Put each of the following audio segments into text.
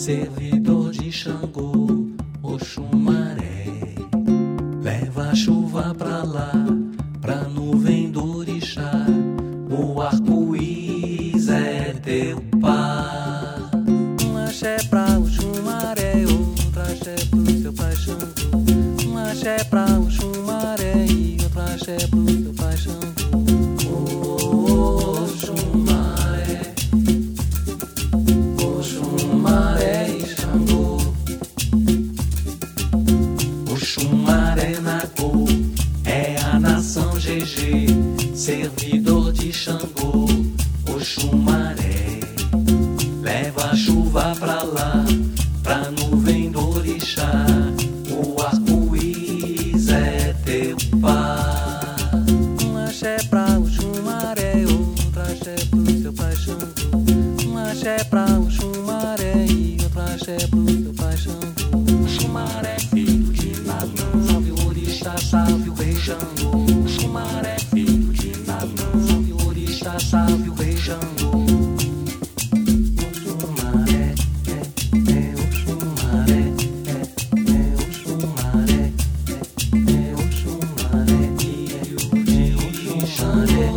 servidor de Xangô, Oxumaré. Leva a chuva pra lá, pra nuvem do orixá. O arco-íris é teu par. Um axé pra Oxumaré, outro axé pro seu pai Xangô. Um axé pra Oxumaré e outro axé pro seu pai Xangô. Oxumaré, Oxumaré e Xangô. Oxumaré Nagô é a nação GG, servidor de Xangô, Oxumaré. Leva a chuva pra lá, pra nuvem do orixá. O arco-íris é teu par. Um axé pra Oxumaré, outro axé pro seu pai Xangô. Um axé pra Oxumaré e outro axé pro seu pai Xangô. Oxumaré, filho de Nanã, salve o orixá, salve o rei Xangô. Oxumaré, filho de Nanã, salve o orixá, salve o rei Xangô. Oxumaré, Oxumaré, Oxumaré, Oxumaré, filho de Oxumaré,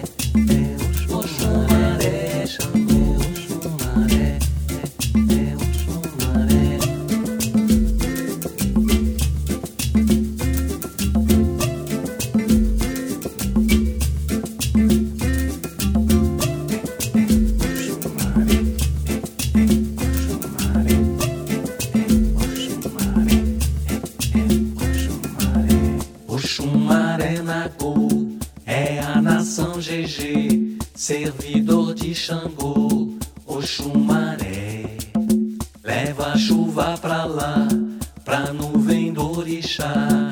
Oxumaré, Xangô, Oxumaré, Oxumaré. Oxumaré Nagô é a nação GG, servidor de Xangô, Oxumaré. Leva a chuva pra lá, pra nuvem do orixá.